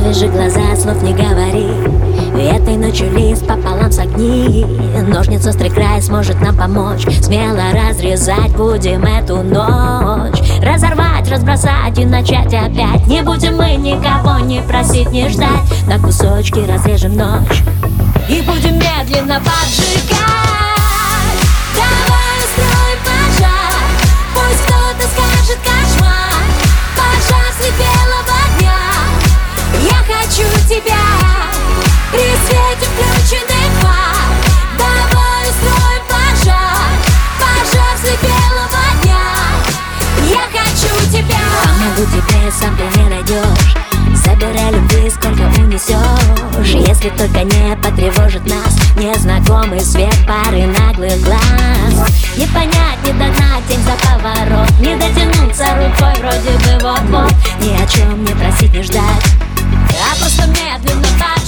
Завяжи глаза, слов не говори. Этой ночью лист пополам согни. Ножниц острый край сможет нам помочь. Смело разрезать будем эту ночь. Разорвать, разбросать и начать опять. Не будем мы никого не просить, не ждать. На кусочки разрежем ночь и будем медленно поджигать. Давай устроим пожар. Пусть кто-то скажет кошмар. Пожар средь белого дня. Я хочу тебя при свете включенных фар. Давай устроим пожар. Пожар средь белого дня. Я хочу тебя. Помогу тебе, сам ты не найдешь. Забирай любви, сколько унесешь. Если только не потревожит нас незнакомый свет пары наглых глаз. Не понять, не догнать тень за поворот. Не дотянуться рукой вроде бы вот-вот. Ни о чем не просить, не ждать, а просто медленно поджигать.